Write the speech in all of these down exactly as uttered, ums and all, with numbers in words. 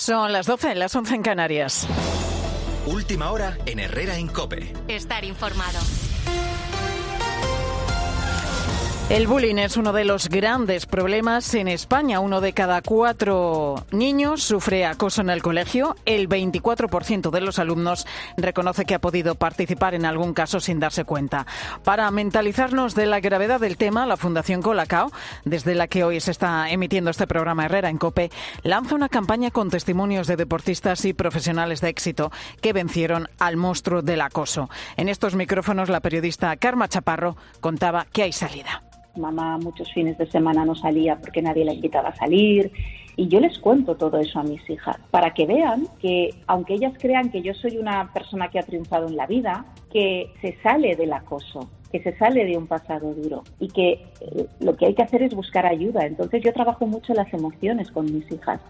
Son las doce, las once en Canarias. Última hora en Herrera en COPE. Estar informado. El bullying es uno de los grandes problemas en España. Uno de cada cuatro niños sufre acoso en el colegio. El veinticuatro por ciento de los alumnos reconoce que ha podido participar en algún caso sin darse cuenta. Para mentalizarnos de la gravedad del tema, la Fundación Colacao, desde la que hoy se está emitiendo este programa Herrera en COPE, lanza una campaña con testimonios de deportistas y profesionales de éxito que vencieron al monstruo del acoso. En estos micrófonos, la periodista Karma Chaparro contaba que hay salida. Mamá muchos fines de semana no salía porque nadie la invitaba a salir, y yo les cuento todo eso a mis hijas para que vean que, aunque ellas crean que yo soy una persona que ha triunfado en la vida, que se sale del acoso, que se sale de un pasado duro y que eh, lo que hay que hacer es buscar ayuda. Entonces yo trabajo mucho las emociones con mis hijas.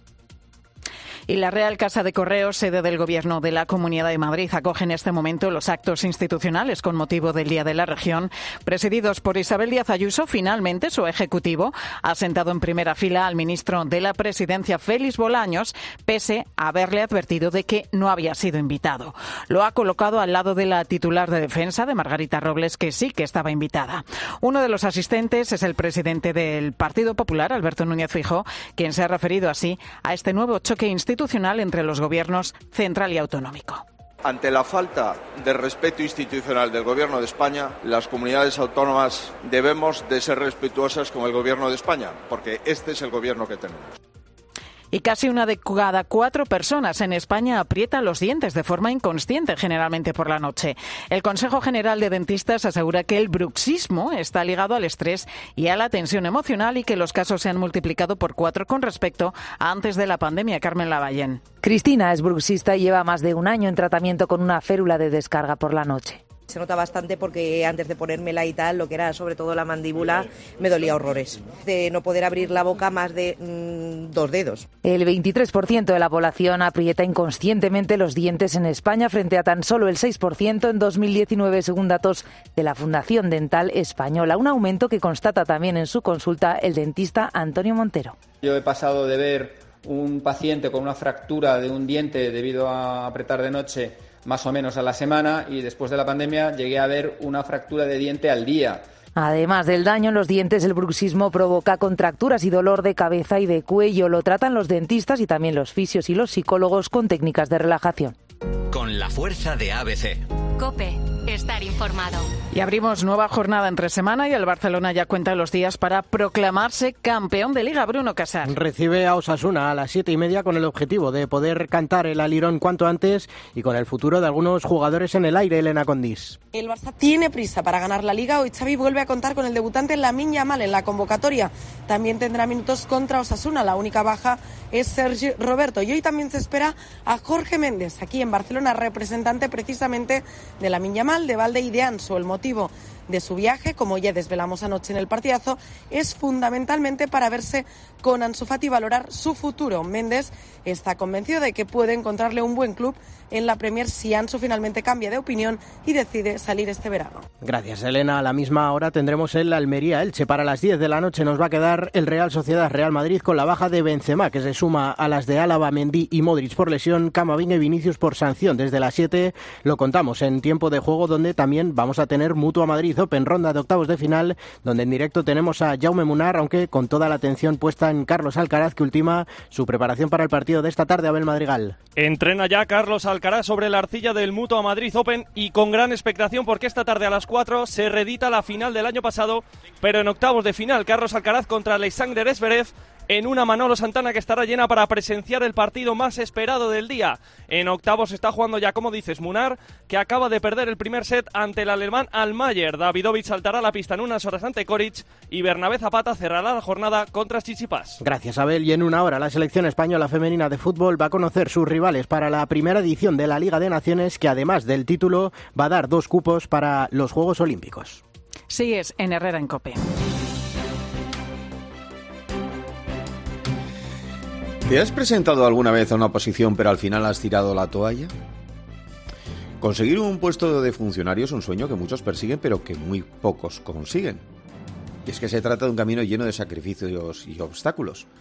Y la Real Casa de Correos, sede del Gobierno de la Comunidad de Madrid, acoge en este momento los actos institucionales con motivo del Día de la Región, presididos por Isabel Díaz Ayuso. Finalmente, su ejecutivo ha sentado en primera fila al ministro de la Presidencia, Félix Bolaños, pese a haberle advertido de que no había sido invitado. Lo ha colocado al lado de la titular de Defensa, de Margarita Robles, que sí que estaba invitada. Uno de los asistentes es el presidente del Partido Popular, Alberto Núñez Feijóo, quien se ha referido así a este nuevo choque institucional institucional entre los gobiernos central y autonómico. Ante la falta de respeto institucional del Gobierno de España, las comunidades autónomas debemos de ser respetuosas con el Gobierno de España, porque este es el Gobierno que tenemos. Y casi una de cada cuatro personas en España aprieta los dientes de forma inconsciente, generalmente por la noche. El Consejo General de Dentistas asegura que el bruxismo está ligado al estrés y a la tensión emocional y que los casos se han multiplicado por cuatro con respecto a antes de la pandemia. Carmen Lavallén. Cristina es bruxista y lleva más de un año en tratamiento con una férula de descarga por la noche. Se nota bastante porque antes de ponérmela y tal, lo que era sobre todo la mandíbula, me dolía horrores. De no poder abrir la boca más de mmm, dos dedos. El veintitrés por ciento de la población aprieta inconscientemente los dientes en España frente a tan solo el seis por ciento en dos mil diecinueve, según datos de la Fundación Dental Española. Un aumento que constata también en su consulta el dentista Antonio Montero. Yo he pasado de ver un paciente con una fractura de un diente debido a apretar de noche más o menos a la semana, y después de la pandemia llegué a ver una fractura de diente al día. Además del daño en los dientes, el bruxismo provoca contracturas y dolor de cabeza y de cuello. Lo tratan los dentistas y también los fisios y los psicólogos con técnicas de relajación. Con la fuerza de A B C. COPE. Estar informado. Y abrimos nueva jornada entre semana y el Barcelona ya cuenta los días para proclamarse campeón de Liga. Bruno Casar. Recibe a Osasuna a las siete y media con el objetivo de poder cantar el alirón cuanto antes y con el futuro de algunos jugadores en el aire. Elena Condis. El Barça tiene prisa para ganar la Liga. Hoy Xavi vuelve a contar con el debutante Lamine Yamal en la convocatoria. También tendrá minutos contra Osasuna. La única baja es Sergi Roberto. Y hoy también se espera a Jorge Méndez, aquí en Barcelona, representante precisamente de Lamine Yamal, de Valde y de Ansu. El motivo de su viaje, como ya desvelamos anoche en el partidazo, es fundamentalmente para verse con Ansu Fati y valorar su futuro. Méndez está convencido de que puede encontrarle un buen club en la Premier si Ansu finalmente cambia de opinión y decide salir este verano. Gracias, Elena. A la misma hora tendremos el Almería-Elche. Para las diez de la noche nos va a quedar el Real Sociedad-Real Madrid con la baja de Benzema, que se suma a las de Álava, Mendy y Modric por lesión, Camavinga y Vinicius por sanción. Desde las siete lo contamos en tiempo de juego, donde también vamos a tener Mutua Madrid Open, ronda de octavos de final, donde en directo tenemos a Jaume Munar, aunque con toda la atención puesta en Carlos Alcaraz, que ultima su preparación para el partido de esta tarde. Abel Madrigal. Entrena ya Carlos Alcaraz sobre la arcilla del Mutua Madrid Open y con gran expectación porque esta tarde a las cuatro se reedita la final del año pasado, pero en octavos de final. Carlos Alcaraz contra Alexander Zverev en una Manolo Santana que estará llena para presenciar el partido más esperado del día. En octavos está jugando ya, como dices, Munar, que acaba de perder el primer set ante el alemán Almayer. Davidovich saltará a la pista en unas horas ante Coric y Bernabé Zapata cerrará la jornada contra Tsitsipas. Gracias, Abel. Y en una hora la selección española femenina de fútbol va a conocer sus rivales para la primera edición de la Liga de Naciones, que además del título va a dar dos cupos para los Juegos Olímpicos. Sigues en Herrera en COPE. ¿Te has presentado alguna vez a una oposición pero al final has tirado la toalla? Conseguir un puesto de funcionario es un sueño que muchos persiguen pero que muy pocos consiguen. Y es que se trata de un camino lleno de sacrificios y obstáculos.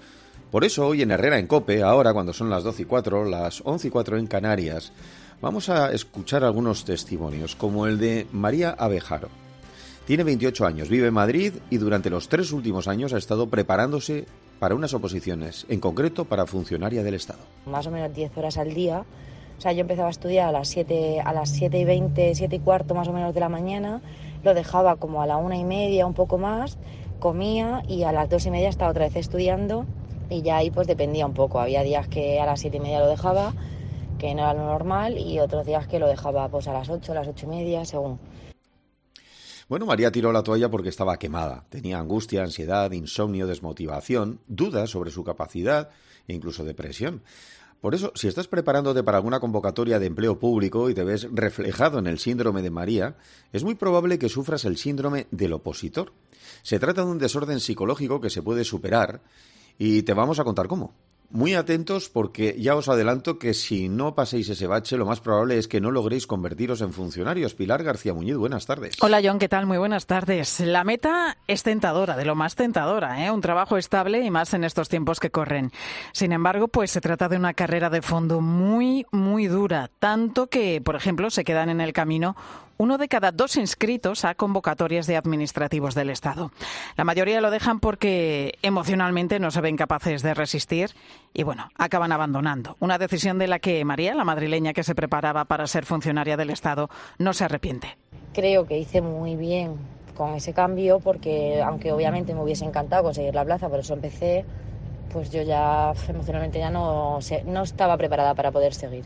Por eso hoy en Herrera en COPE, ahora cuando son las doce y cuatro, las once y cuatro en Canarias, vamos a escuchar algunos testimonios, como el de María Abejaro. Tiene veintiocho años, vive en Madrid y durante los tres últimos años ha estado preparándose para unas oposiciones, en concreto para funcionaria del Estado. Más o menos diez horas al día. O sea, yo empezaba a estudiar a las siete, a las siete y veinte, siete y cuarto más o menos de la mañana, lo dejaba como a la una y media, un poco más, comía y a las dos y media estaba otra vez estudiando y ya ahí pues dependía un poco. Había días que a las siete y media lo dejaba, que no era lo normal, y otros días que lo dejaba pues a las ocho, a las ocho y media, según. Bueno, María tiró la toalla porque estaba quemada. Tenía angustia, ansiedad, insomnio, desmotivación, dudas sobre su capacidad e incluso depresión. Por eso, si estás preparándote para alguna convocatoria de empleo público y te ves reflejado en el síndrome de María, es muy probable que sufras el síndrome del opositor. Se trata de un desorden psicológico que se puede superar y te vamos a contar cómo. Muy atentos porque ya os adelanto que si no paséis ese bache, lo más probable es que no logréis convertiros en funcionarios. Pilar García Muñiz, buenas tardes. Hola John, ¿qué tal? Muy buenas tardes. La meta es tentadora, de lo más tentadora, ¿eh? Un trabajo estable y más en estos tiempos que corren. Sin embargo, pues se trata de una carrera de fondo muy, muy dura, tanto que, por ejemplo, se quedan en el camino uno de cada dos inscritos a convocatorias de administrativos del Estado. La mayoría lo dejan porque emocionalmente no se ven capaces de resistir y, bueno, acaban abandonando. Una decisión de la que María, la madrileña que se preparaba para ser funcionaria del Estado, no se arrepiente. Creo que hice muy bien con ese cambio porque, aunque obviamente me hubiese encantado conseguir la plaza, por eso empecé, pues yo ya emocionalmente ya no, no estaba preparada para poder seguir.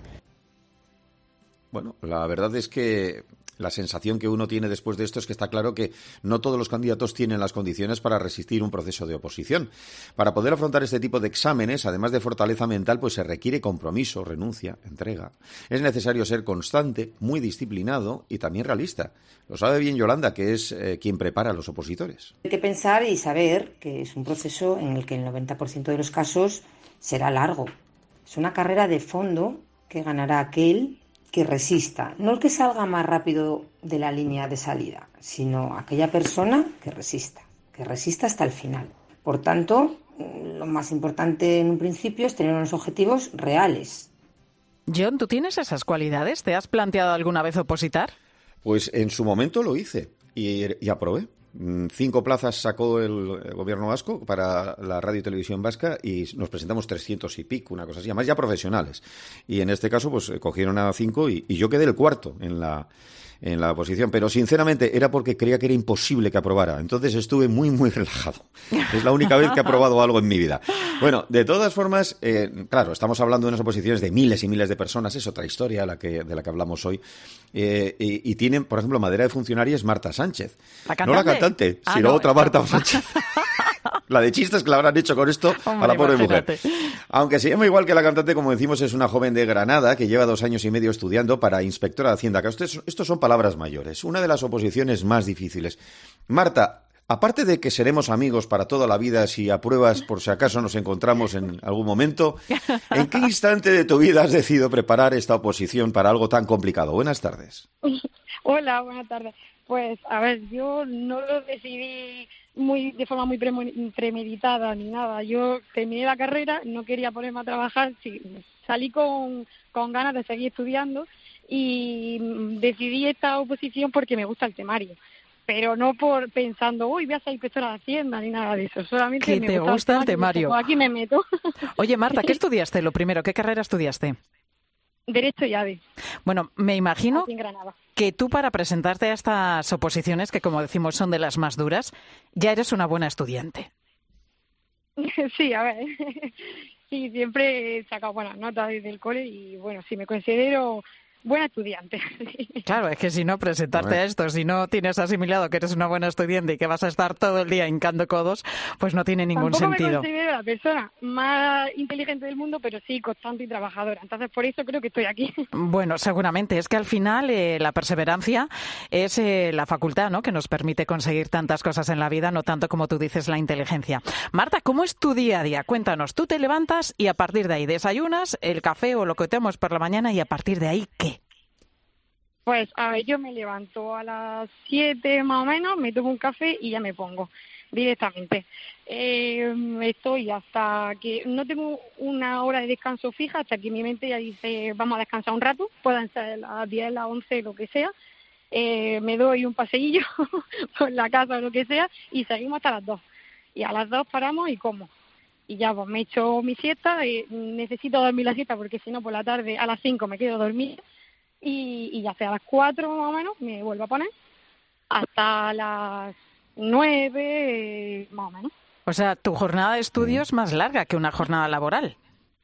Bueno, la verdad es que la sensación que uno tiene después de esto es que está claro que no todos los candidatos tienen las condiciones para resistir un proceso de oposición. Para poder afrontar este tipo de exámenes, además de fortaleza mental, pues se requiere compromiso, renuncia, entrega. Es necesario ser constante, muy disciplinado y también realista. Lo sabe bien Yolanda, que es eh, quien prepara a los opositores. Hay que pensar y saber que es un proceso en el que el noventa por ciento de los casos será largo. Es una carrera de fondo que ganará aquel que resista, no el que salga más rápido de la línea de salida, sino aquella persona que resista, que resista hasta el final. Por tanto, lo más importante en un principio es tener unos objetivos reales. John, ¿tú tienes esas cualidades? ¿Te has planteado alguna vez opositar? Pues en su momento lo hice y, y aprobé. Cinco plazas sacó el, el gobierno vasco para la radio y televisión vasca y nos presentamos trescientos y pico, una cosa así, además ya profesionales. Y en este caso, pues cogieron a cinco y, y yo quedé el cuarto en la, en la oposición. Pero sinceramente era porque creía que era imposible que aprobara. Entonces estuve muy, muy relajado. Es la única vez que he aprobado algo en mi vida. Bueno, de todas formas, eh, claro, estamos hablando de unas oposiciones de miles y miles de personas. Es otra historia la que, de la que hablamos hoy. Eh, y, y tienen, por ejemplo, madera de funcionaria es Marta Sánchez. ¿La cantante? No la cantante, ah, sino no, otra Marta Sánchez. La de chistes que la habrán hecho con esto Hombre, a la pobre imagínate. mujer. Aunque se llama igual que la cantante, como decimos, es una joven de Granada que lleva dos años y medio estudiando para inspectora de Hacienda. Estos, estos son palabras mayores. Una de las oposiciones más difíciles. Marta, aparte de que seremos amigos para toda la vida si apruebas por si acaso nos encontramos en algún momento, ¿en qué instante de tu vida has decidido preparar esta oposición para algo tan complicado? Buenas tardes. Hola, buenas tardes. Pues, a ver, yo no lo decidí muy de forma muy premeditada ni nada. Yo terminé la carrera, no quería ponerme a trabajar, sí, salí con, con ganas de seguir estudiando y decidí esta oposición porque me gusta el temario. Pero no por pensando, uy, voy a ser inspectora de Hacienda ni nada de eso. Solamente que me te gusta el temario. Pues aquí me meto. Oye, Marta, ¿qué estudiaste lo primero? ¿Qué carrera estudiaste? Derecho y A D E. Bueno, me imagino Aquí en Granada. que tú para presentarte a estas oposiciones, que como decimos son de las más duras, ya eres una buena estudiante. Sí, a ver, sí, siempre he sacado buenas notas desde el cole y bueno, sí me considero buena estudiante. Claro, es que si no presentarte a esto, si no tienes asimilado que eres una buena estudiante y que vas a estar todo el día hincando codos, pues no tiene ningún Tampoco sentido. me considero la persona más inteligente del mundo, pero sí constante y trabajadora. Entonces, por eso creo que estoy aquí. Bueno, seguramente. Es que al final eh, la perseverancia es eh, la facultad, ¿no?, que nos permite conseguir tantas cosas en la vida, no tanto como tú dices la inteligencia. Marta, ¿cómo es tu día a día? Cuéntanos. Tú te levantas y a partir de ahí desayunas el café o lo que tomemos por la mañana y a partir de ahí, ¿qué? Pues, a ver, yo me levanto a las siete más o menos, me tomo un café y ya me pongo. directamente. Eh, estoy hasta que no tengo una hora de descanso fija, hasta que mi mente ya dice vamos a descansar un rato, puedan ser las diez, las once, lo que sea. Eh, me doy un paseillo por la casa o lo que sea y seguimos hasta las dos. Y a las dos paramos y como. Y ya pues me echo mi siesta, eh, necesito dormir la siesta porque si no por la tarde a las cinco me quedo dormida y, y ya sea a las cuatro más o menos me vuelvo a poner hasta las nueve eh, más o menos. O sea, tu jornada de estudio es más larga que una jornada laboral.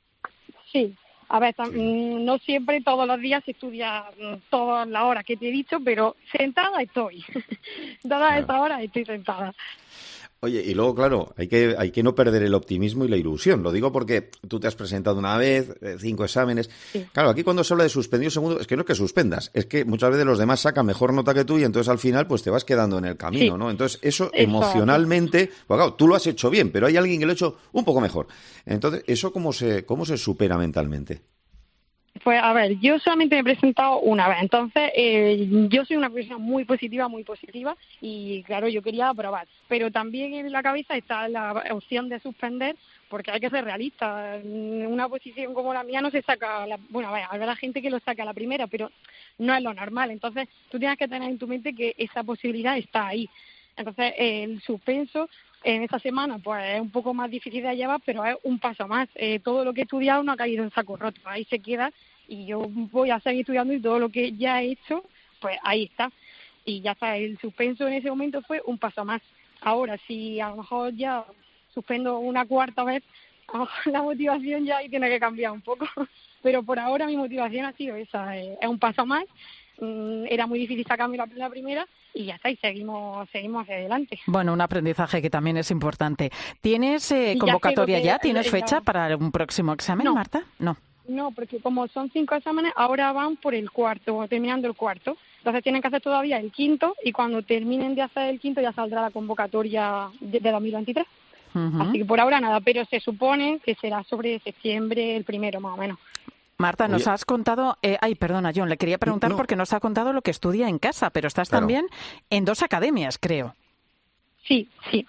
Sí, a ver, no siempre todos los días se estudia todas las horas que te he dicho, pero sentada estoy. Todas estas horas estoy sentada. Oye, y luego, claro, hay que hay que no perder el optimismo y la ilusión. Lo digo porque tú te has presentado una vez, eh, cinco exámenes. Sí. Claro, aquí cuando se habla de suspendido segundo, es que no es que suspendas, es que muchas veces los demás sacan mejor nota que tú y entonces al final pues te vas quedando en el camino, sí. ¿no? Entonces eso, eso emocionalmente, pues claro, tú lo has hecho bien, pero hay alguien que lo ha hecho un poco mejor. Entonces, ¿eso cómo se cómo se supera mentalmente? Pues a ver, yo solamente me he presentado una vez, entonces eh, yo soy una persona muy positiva, muy positiva y claro, yo quería aprobar, pero también en la cabeza está la opción de suspender porque hay que ser realista, en una posición como la mía no se saca, la, bueno, a ver, habrá gente que lo saca a la primera, pero no es lo normal, entonces tú tienes que tener en tu mente que esa posibilidad está ahí, entonces eh, el suspenso en esta semana pues es un poco más difícil de llevar, pero es un paso más. Eh, todo lo que he estudiado no ha caído en saco roto, ahí se queda y yo voy a seguir estudiando y todo lo que ya he hecho, pues ahí está. Y ya está, el suspenso en ese momento fue un paso más. Ahora, si a lo mejor ya suspendo una cuarta vez, a lo mejor la motivación ya ahí tiene que cambiar un poco. Pero por ahora mi motivación ha sido esa, eh, es un paso más. Era muy difícil sacarme la, la primera y ya está, y seguimos seguimos hacia adelante. Bueno, un aprendizaje que también es importante. ¿Tienes eh, convocatoria ya? ya? ¿Tienes el, fecha el, para un próximo examen, no, Marta? No. No, porque como son cinco exámenes, ahora van por el cuarto, terminando el cuarto. Entonces tienen que hacer todavía el quinto y cuando terminen de hacer el quinto ya saldrá la convocatoria de, de dos mil veintitrés. Uh-huh. Así que por ahora nada, pero se supone que será sobre septiembre el primero más o menos. Marta, nos Oye. has contado... Eh, ay, perdona, John, le quería preguntar no. porque nos ha contado lo que estudia en casa, pero estás claro. también en dos academias, creo. Sí, sí.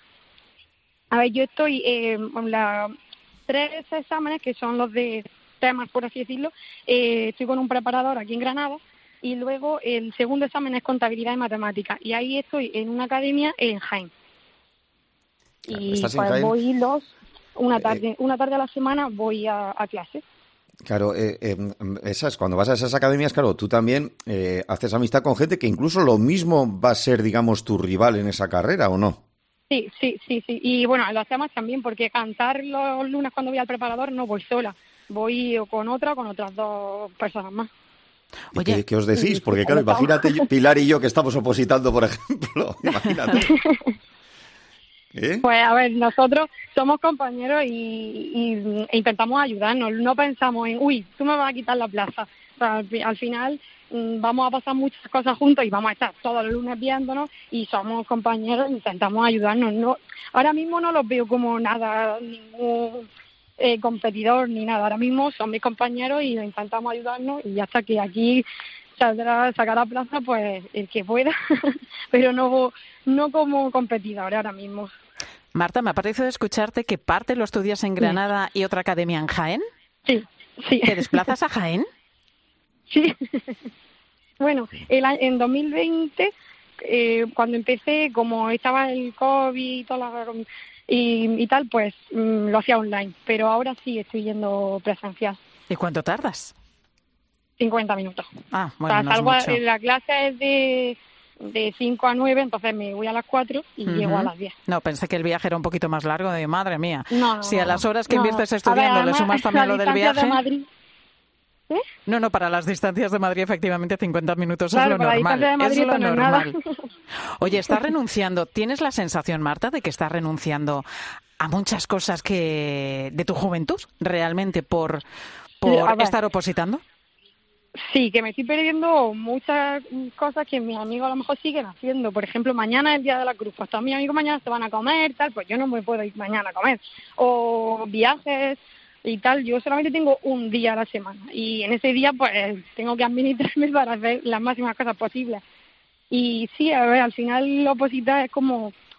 A ver, yo estoy eh, en la, tres exámenes, que son los de temas, por así decirlo. Eh, estoy con un preparador aquí en Granada y luego el segundo examen es contabilidad y matemáticas. Y ahí estoy en una academia en Jaén. Y pues Jaén? voy los... Una tarde, eh, una tarde a la semana voy a, a clases. Claro, eh, eh, esas, cuando vas a esas academias, claro, tú también eh, haces amistad con gente que incluso lo mismo va a ser, digamos, tu rival en esa carrera, ¿o no? Sí, sí, sí, sí. Y bueno, lo hacemos también porque cantar los lunes cuando voy al preparador no voy sola. Voy o con otra o con otras dos personas más. Oye, ¿qué, ¿qué os decís? Porque claro, imagínate Pilar y yo que estamos opositando, por ejemplo. Imagínate. ¿Eh? Pues a ver, nosotros somos compañeros y, y e intentamos ayudarnos, no pensamos en, uy, tú me vas a quitar la plaza. O sea, al, al final mmm, vamos a pasar muchas cosas juntos y vamos a estar todos los lunes viéndonos y somos compañeros e intentamos ayudarnos. No, ahora mismo no los veo como nada, ningún eh, competidor ni nada, ahora mismo son mis compañeros y intentamos ayudarnos y hasta que aquí saldrá, sacará plaza pues el que pueda, pero no, no como competidor ahora mismo. Marta, me ha parecido escucharte que parte lo estudias en Granada sí. y otra academia en Jaén. Sí, sí. ¿Te desplazas a Jaén? Sí. Bueno, el, en dos mil veinte, eh, cuando empecé, como estaba el COVID y, toda la, y, y tal, pues mm, lo hacía online. Pero ahora sí estoy yendo presencial. ¿Y cuánto tardas? cincuenta minutos. Ah, bueno, o sea, no salgo es mucho. A, la clase es de... de cinco a nueve, entonces me voy a las cuatro y uh-huh. llego a las diez. No, pensé que el viaje era un poquito más largo, de madre mía. No, si a las horas que no. inviertes estudiando ver, además, le sumas también lo del viaje... De Madrid. ¿Eh? No, no, para las distancias de Madrid efectivamente cincuenta minutos claro, es lo normal. De Madrid es lo no normal. Oye, ¿estás renunciando? ¿Tienes la sensación, Marta, de que estás renunciando a muchas cosas que de tu juventud realmente por, por estar opositando? Sí, que me estoy perdiendo muchas cosas que mis amigos a lo mejor siguen haciendo. Por ejemplo, mañana es el Día de la Cruz, pues todos mis amigos mañana se van a comer, tal, pues yo no me puedo ir mañana a comer. O viajes y tal, yo solamente tengo un día a la semana y en ese día pues tengo que administrarme para hacer las máximas cosas posibles. Y sí, a ver, al final lo opositar es como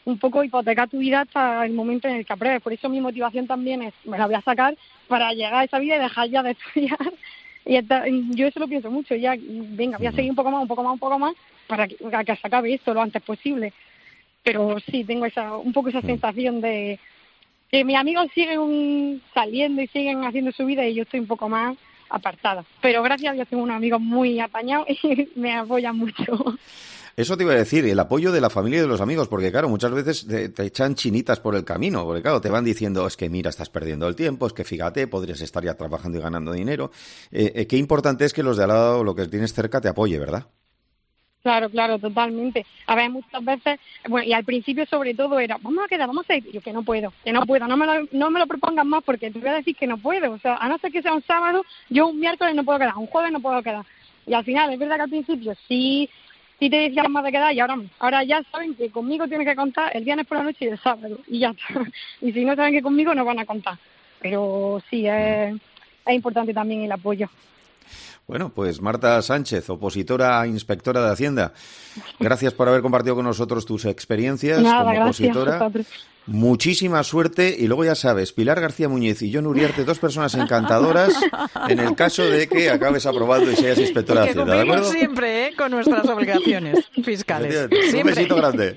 un poco hipotecar tu vida hasta el momento en el que apruebes. Por eso mi motivación también es, me la voy a sacar para llegar a esa vida y dejar ya de estudiar. Y hasta, yo eso lo pienso mucho, ya, venga, voy a seguir un poco más, un poco más, un poco más, para que, para que se acabe esto lo antes posible. Pero sí, tengo esa un poco esa sensación de que mis amigos siguen saliendo y siguen haciendo su vida y yo estoy un poco más apartada. Pero gracias a Dios tengo unos amigos muy apañados y me apoyan mucho. Eso te iba a decir, el apoyo de la familia y de los amigos, porque claro, muchas veces te, te echan chinitas por el camino, porque claro, te van diciendo, es que mira, estás perdiendo el tiempo, es que fíjate, podrías estar ya trabajando y ganando dinero. Eh, eh, qué importante es que los de al lado, lo que tienes cerca, te apoye, ¿verdad? Claro, claro, totalmente. A ver, muchas veces, bueno, y al principio sobre todo era, vamos a quedar, vamos a ir, yo que no puedo, que no puedo, no me lo, no me lo propongan más porque te voy a decir que no puedo, o sea, a no ser que sea un sábado, yo un miércoles no puedo quedar, un jueves no puedo quedar. Y al final, es verdad que al principio sí... Sí te decían más de quedar y ahora ahora ya saben que conmigo tienen que contar el viernes por la noche y el sábado y ya está. Y si no saben que conmigo no van a contar. Pero sí, es, es importante también el apoyo. Bueno, pues Marta Sánchez, opositora a inspectora de Hacienda, gracias por haber compartido con nosotros tus experiencias. Nada, como gracias, opositora. Muchísima suerte y luego ya sabes, Pilar García Muñiz y Jon Uriarte, dos personas encantadoras en el caso de que acabes aprobando y seas inspectora de Hacienda, ¿de acuerdo? Siempre, ¿eh? Con nuestras obligaciones fiscales. Siempre. Un besito grande.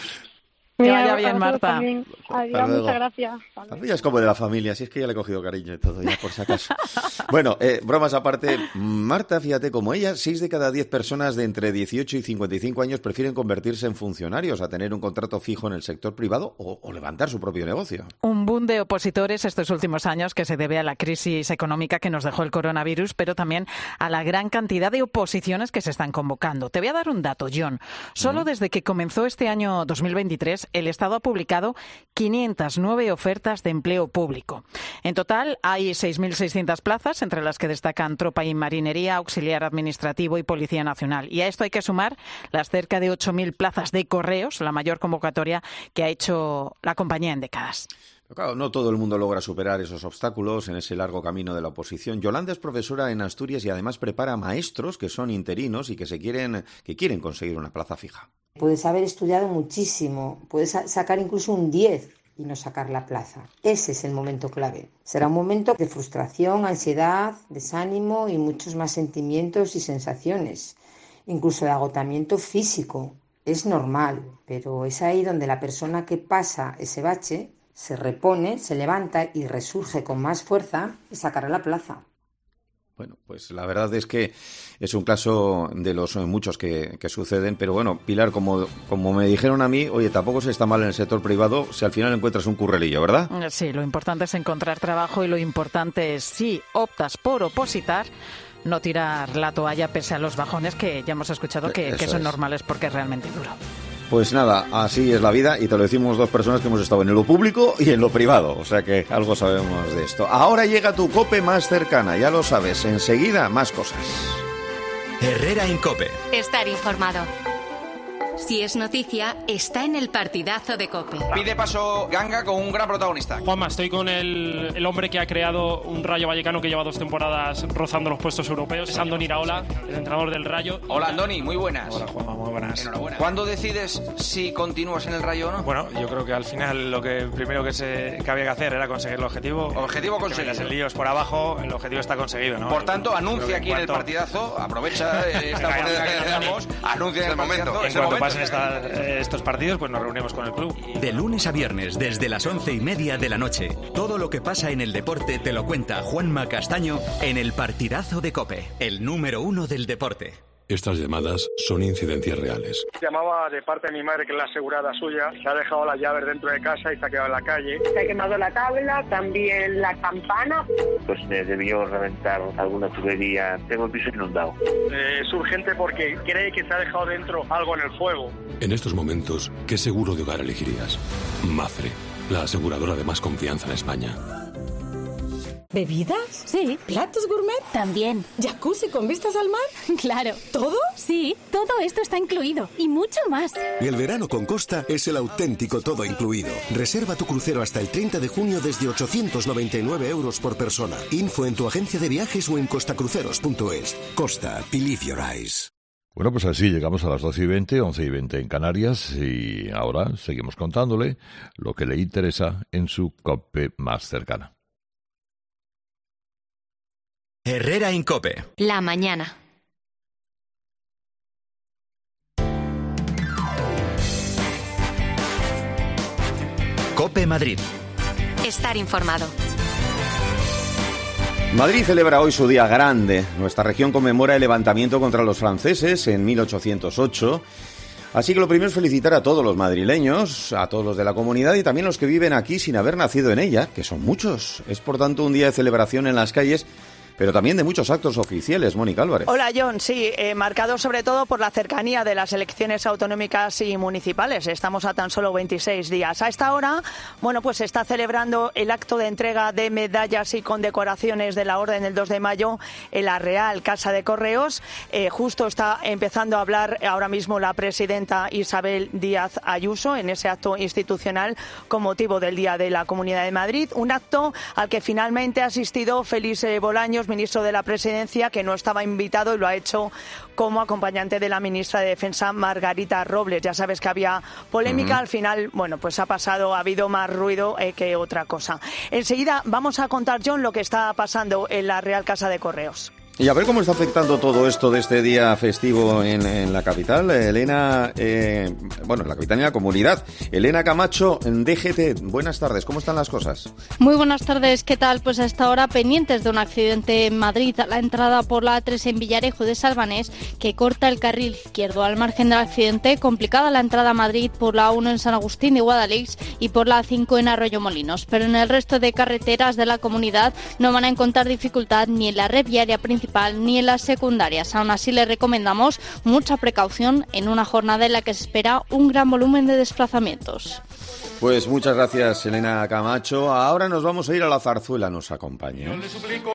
Que vaya bien, Marta. Adiós, muchas gracias. La tuya es como de la familia, si es que ya le he cogido cariño y todo, ya por si acaso. Bueno, eh, bromas aparte, Marta, fíjate, como ella, seis de cada diez personas de entre dieciocho y cincuenta y cinco años prefieren convertirse en funcionarios, a tener un contrato fijo en el sector privado o, o levantar su propio negocio. Un boom de opositores estos últimos años que se debe a la crisis económica que nos dejó el coronavirus, pero también a la gran cantidad de oposiciones que se están convocando. Te voy a dar un dato, Jon. Solo mm. desde que comenzó este año dos mil veintitrés, el Estado ha publicado quinientas nueve ofertas de empleo público. En total hay seis mil seiscientas plazas, entre las que destacan tropa y marinería, auxiliar administrativo y policía nacional. Y a esto hay que sumar las cerca de ocho mil plazas de correos, la mayor convocatoria que ha hecho la compañía en décadas. Pero claro, no todo el mundo logra superar esos obstáculos en ese largo camino de la oposición. Yolanda es profesora en Asturias y además prepara maestros que son interinos y que se quieren, que quieren conseguir una plaza fija. Puedes haber estudiado muchísimo, puedes sacar incluso un diez y no sacar la plaza. Ese es el momento clave. Será un momento de frustración, ansiedad, desánimo y muchos más sentimientos y sensaciones, incluso de agotamiento físico. Es normal, pero es ahí donde la persona que pasa ese bache se repone, se levanta y resurge con más fuerza y sacará la plaza. Bueno, pues la verdad es que es un caso de los muchos que, que suceden, pero bueno, Pilar, como, como me dijeron a mí, oye, tampoco se está mal en el sector privado si al final encuentras un currelillo, ¿verdad? Sí, lo importante es encontrar trabajo y lo importante es, si optas por opositar, no tirar la toalla pese a los bajones que ya hemos escuchado que, que son es. normales porque es realmente duro. Pues nada, así es la vida y te lo decimos dos personas que hemos estado en lo público y en lo privado, o sea que algo sabemos de esto. Ahora llega tu COPE más cercana, ya lo sabes, enseguida más cosas. Herrera en COPE. Estar informado. Si es noticia, está en el partidazo de COPE. Pide paso Ganga con un gran protagonista. Juanma, estoy con el, el hombre que ha creado un Rayo Vallecano que lleva dos temporadas rozando los puestos europeos. Es Andoni Iraola, el entrenador del Rayo. Hola, Andoni, muy buenas. Hola, Juanma, muy buenas. Enhorabuena. ¿Cuándo decides si continúas en el Rayo o no? Bueno, yo creo que al final lo que primero que, se, que había que hacer era conseguir el objetivo. Objetivo conseguido. El lío es por abajo, el objetivo está conseguido, ¿no? Por tanto, anuncia aquí en el partidazo, aprovecha esta oportunidad que tenemos, anuncia en el momento. En cuanto pasen esta, estos partidos, pues nos reunimos con el club. De lunes a viernes, desde las once y media de la noche, todo lo que pasa en el deporte te lo cuenta Juanma Castaño en el partidazo de COPE, el número uno del deporte. Estas llamadas son incidencias reales. Llamaba de parte de mi madre, que es la asegurada suya, se ha dejado las llaves dentro de casa y se ha quedado en la calle. Se ha quemado la tabla, también la campana. Pues me debió reventar alguna tubería. Tengo el piso inundado. Eh, es urgente porque cree que se ha dejado dentro algo en el fuego. En estos momentos, ¿qué seguro de hogar elegirías? Mafre, la aseguradora de más confianza en España. ¿Bebidas? Sí. ¿Platos gourmet? También. ¿Jacuzzi con vistas al mar? Claro. ¿Todo? Sí, todo esto está incluido y mucho más. El verano con Costa es el auténtico todo incluido. Reserva tu crucero hasta el treinta de junio desde ochocientos noventa y nueve euros por persona. Info en tu agencia de viajes o en costacruceros punto es. Costa, believe your eyes. Bueno, pues así llegamos a las doce y veinte, once y veinte en Canarias, y ahora seguimos contándole lo que le interesa en su COPE más cercana. Herrera Incope. La mañana. COPE Madrid. Estar informado. Madrid celebra hoy su día grande. Nuestra región conmemora el levantamiento contra los franceses en mil ochocientos ocho. Así que lo primero es felicitar a todos los madrileños, a todos los de la comunidad y también los que viven aquí sin haber nacido en ella, que son muchos. Es por tanto un día de celebración en las calles, pero también de muchos actos oficiales. Mónica Álvarez. Hola, John. Sí, eh, marcado sobre todo por la cercanía de las elecciones autonómicas y municipales. Estamos a tan solo veintiséis días. A esta hora, bueno, pues se está celebrando el acto de entrega de medallas y condecoraciones de la Orden del dos de mayo en la Real Casa de Correos. Eh, justo está empezando a hablar ahora mismo la presidenta Isabel Díaz Ayuso en ese acto institucional con motivo del Día de la Comunidad de Madrid. Un acto al que finalmente ha asistido Félix Bolaños, ministro de la Presidencia, que no estaba invitado y lo ha hecho como acompañante de la ministra de Defensa, Margarita Robles. Ya sabes que había polémica, uh-huh. Al final, bueno, pues ha pasado, ha habido más ruido eh, que otra cosa. Enseguida vamos a contar, John, lo que está pasando en la Real Casa de Correos. Y a ver cómo está afectando todo esto de este día festivo en, en la capital. Elena, eh, bueno, en la capital y en la comunidad. Elena Camacho, en D G T. Buenas tardes, ¿cómo están las cosas? Muy buenas tardes, ¿qué tal? Pues hasta ahora pendientes de un accidente en Madrid, a la entrada por la A tres en Villarejo de Salvanés, que corta el carril izquierdo. Al margen del accidente, complicada la entrada a Madrid por la A uno en San Agustín de Guadalix y por la A cinco en Arroyomolinos. Pero en el resto de carreteras de la comunidad no van a encontrar dificultad ni en la red viaria principal ni en las secundarias. Aún así, les recomendamos mucha precaución en una jornada en la que se espera un gran volumen de desplazamientos. Pues muchas gracias, Elena Camacho. Ahora nos vamos a ir a la Zarzuela, nos acompaña.